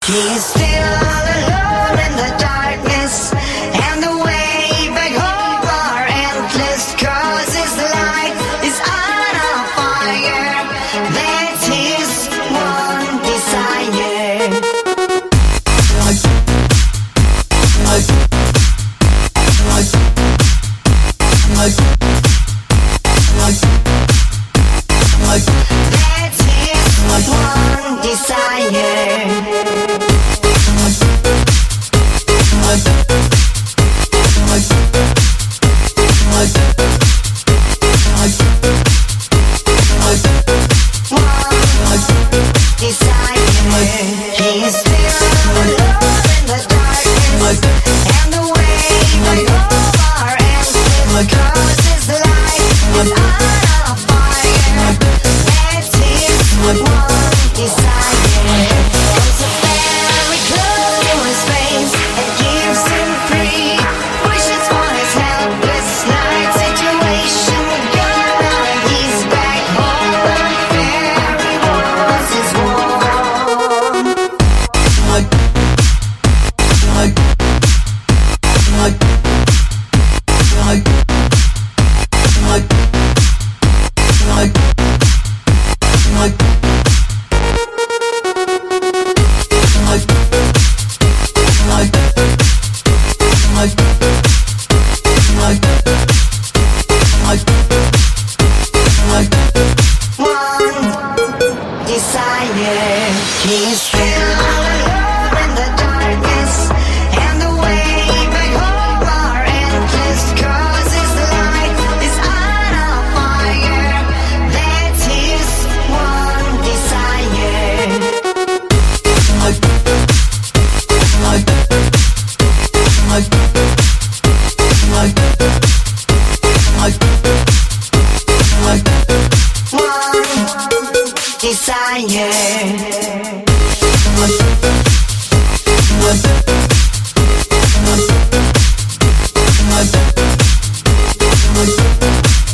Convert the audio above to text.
He's still all alone in the darkness, and the way back home are endless, 'cause his life is on a fire. That's his one desire. That's his one desire. Desire.